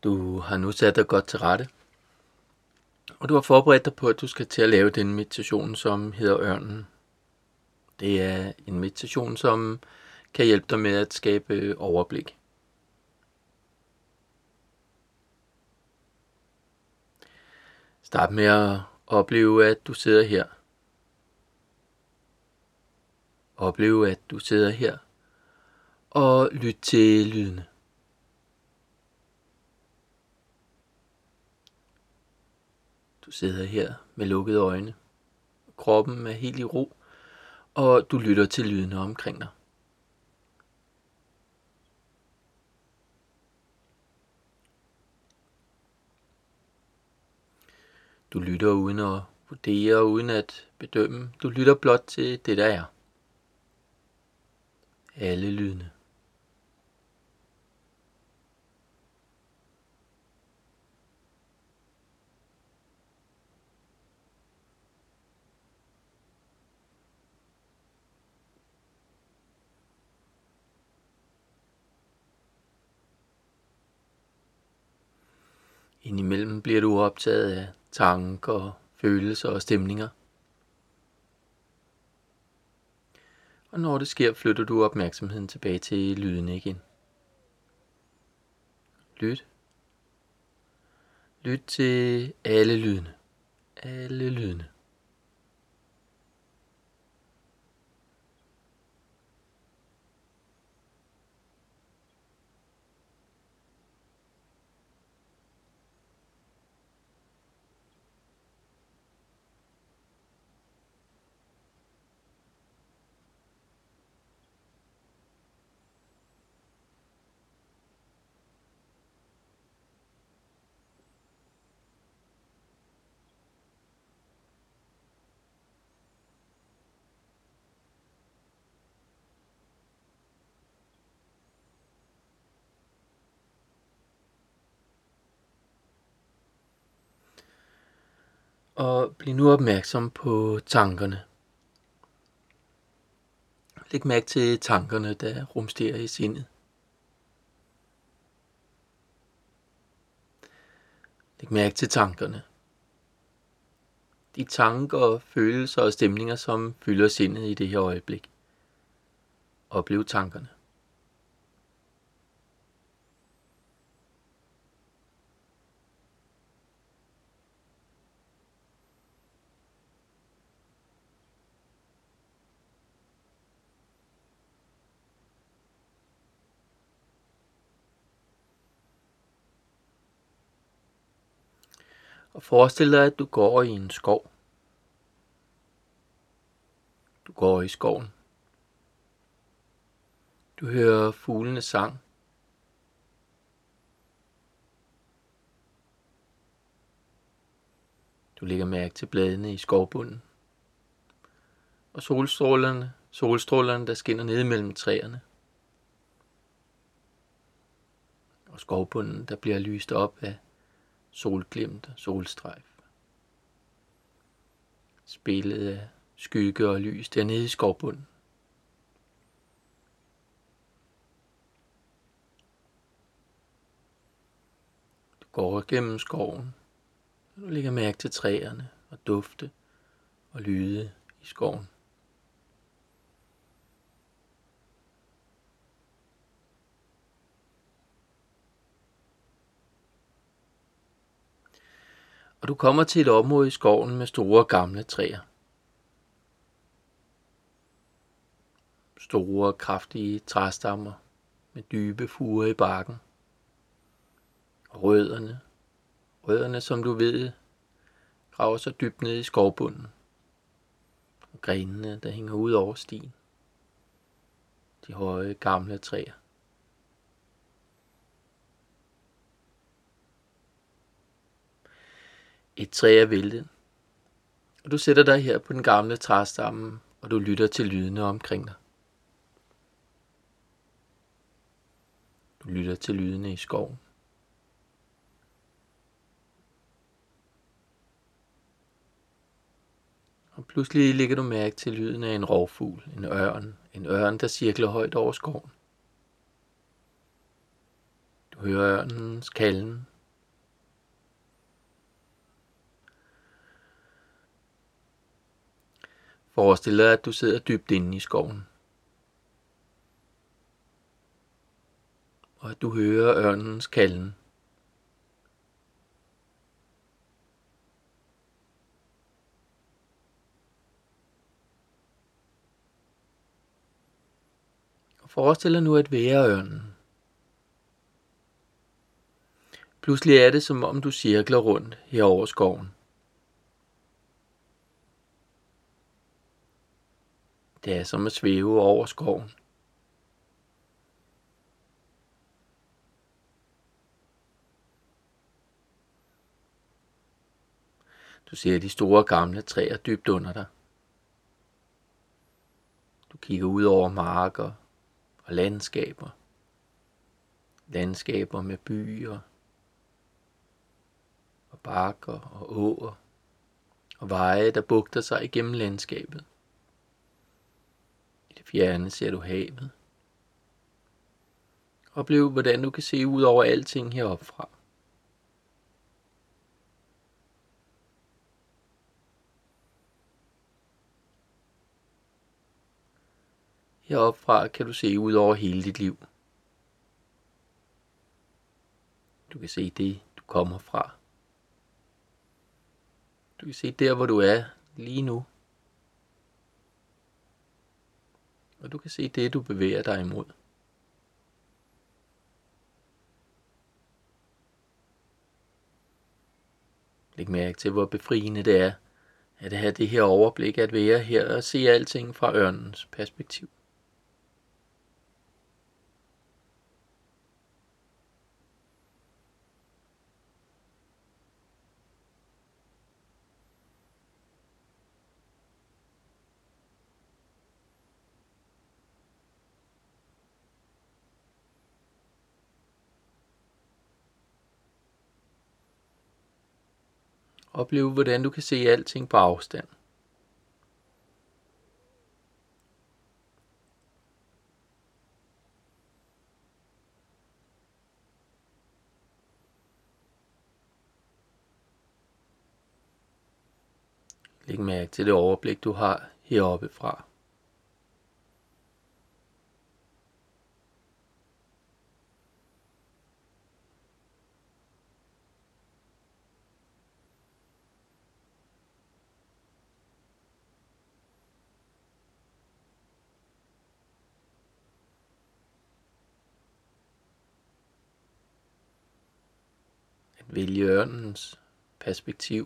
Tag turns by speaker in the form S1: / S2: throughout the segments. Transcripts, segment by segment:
S1: Du har nu sat dig godt til rette, og du har forberedt dig på, at du skal til at lave den meditation, som hedder Ørnen. Det er en meditation, som kan hjælpe dig med at skabe overblik. Start med at opleve, at du sidder her. Opleve, at du sidder her, og lyt til lydene. Du sidder her med lukkede øjne. Kroppen er helt i ro, og du lytter til lydene omkring dig. Du lytter uden at vurdere, uden at bedømme. Du lytter blot til det, der er. Alle lydene. Indimellem bliver du optaget af tanker, følelser og stemninger. Og når det sker, flytter du opmærksomheden tilbage til lydene igen. Lyt. Lyt til alle lydene. Alle lydene. Og bliv nu opmærksom på tankerne. Læg mærke til tankerne, der rumsterer i sindet. Læg mærke til tankerne. De tanker, følelser og stemninger, som fylder sindet i det her øjeblik. Oplev tankerne. Og forestil dig, at du går i en skov. Du går i skoven. Du hører fuglenes sang. Du lægger mærke til bladene i skovbunden. Og solstrålerne, der skinner ned mellem træerne. Og skovbunden, der bliver lyst op af solglimt og solstrejf. Spillet af skygge og lys dernede i skovbunden. Du går gennem skoven, og du lægger mærke til træerne og dufte og lyde i skoven. Og du kommer til et område i skoven med store gamle træer. Store, kraftige træstammer med dybe furer i barken. Og rødderne som du ved, graver sig dybt ned i skovbunden. Og grenene, der hænger ud over stien. De høje, gamle træer. Et træ er væltet, og du sætter dig her på den gamle træstamme, og du lytter til lydene omkring dig. Du lytter til lydene i skoven. Og pludselig lægger du mærke til lyden af en rovfugl, en ørn, der cirkler højt over skoven. Du hører ørnens kalden, Forestil dig, at du sidder dybt inde i skoven, og at du hører ørnens kalden. Og forestil dig nu at være ørnen. Pludselig er det, som om du cirkler rundt her over skoven. Det er som at svæve over skoven. Du ser de store gamle træer dybt under dig. Du kigger ud over marker og landskaber. Landskaber med byer og bakker og åer og veje, der bugter sig igennem landskabet. I det fjerne ser du havet. Oplev, hvordan du kan se ud over alting heroppe fra. Heroppe fra kan du se ud over hele dit liv. Du kan se det, du kommer fra. Du kan se der, hvor du er lige nu. Og du kan se det, du bevæger dig imod. Læg mærke til, hvor befriende det er at have det her overblik, at være her og se alting fra ørnens perspektiv. Oplev, hvordan du kan se alting på afstand. Læg mærke til det overblik, du har heroppe fra. At vælge ørnens perspektiv.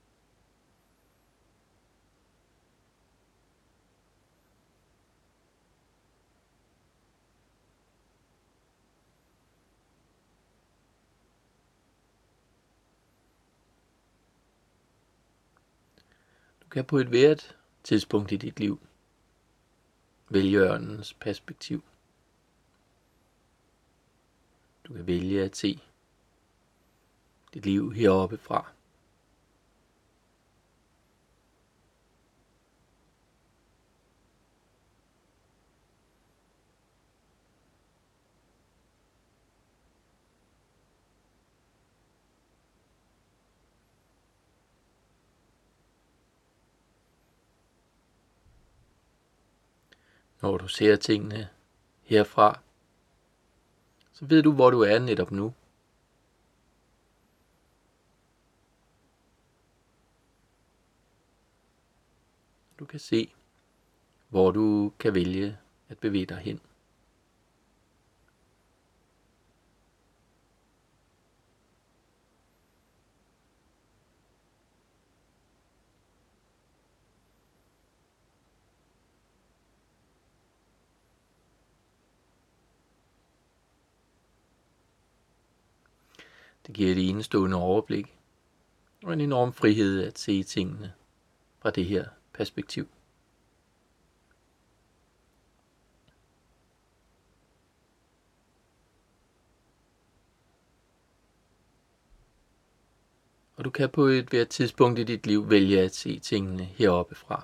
S1: Du kan på et hvert tidspunkt i dit liv vælge ørnens perspektiv. Du kan vælge at se dit liv heroppe fra. Når du ser tingene herfra, så ved du, hvor du er netop nu. Du kan se, hvor du kan vælge at bevæge dig hen. Det giver et enestående overblik og en enorm frihed at se tingene fra det her perspektiv. Og du kan på et hvert tidspunkt i dit liv vælge at se tingene heroppe fra.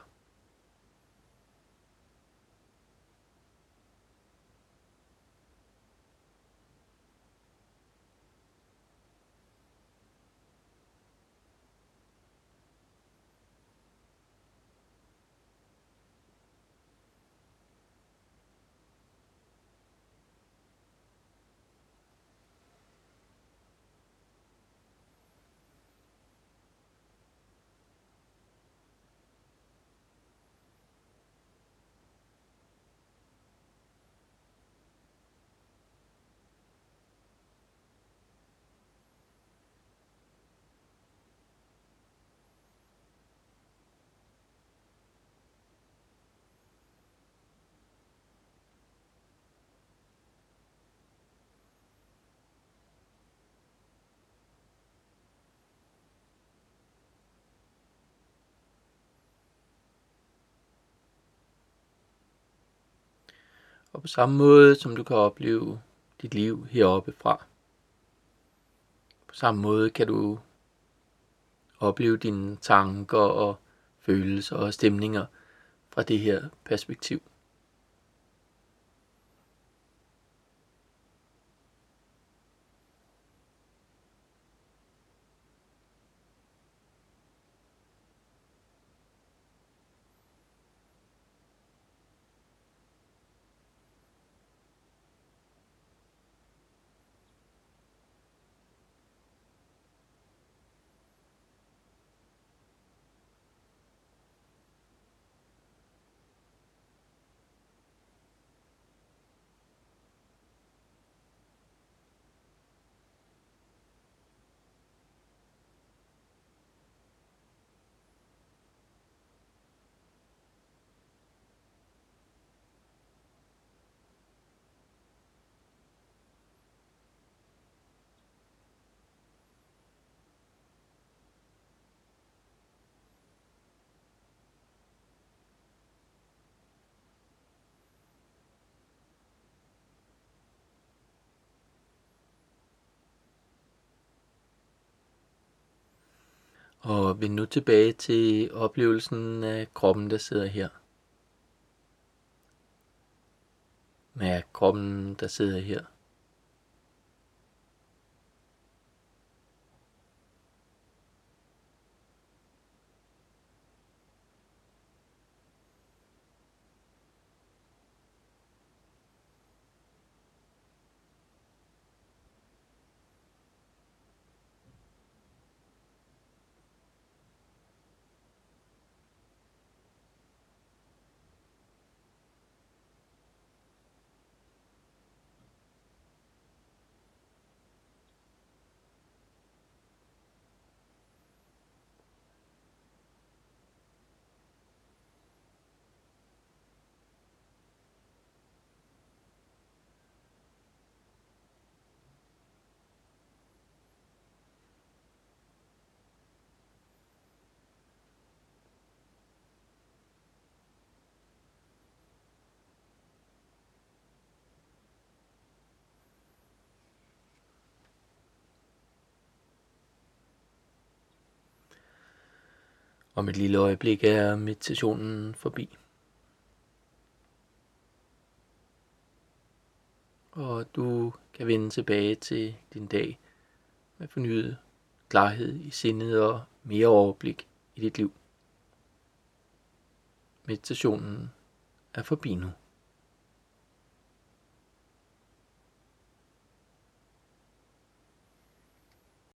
S1: Og på samme måde som du kan opleve dit liv heroppe fra, på samme måde kan du opleve dine tanker og følelser og stemninger fra det her perspektiv. Og vend nu tilbage til oplevelsen af kroppen, der sidder her. Mærk kroppen, der sidder her. Om et lille øjeblik er meditationen forbi. Og du kan vende tilbage til din dag med fornyet klarhed i sindet og mere overblik i dit liv. Meditationen er forbi nu.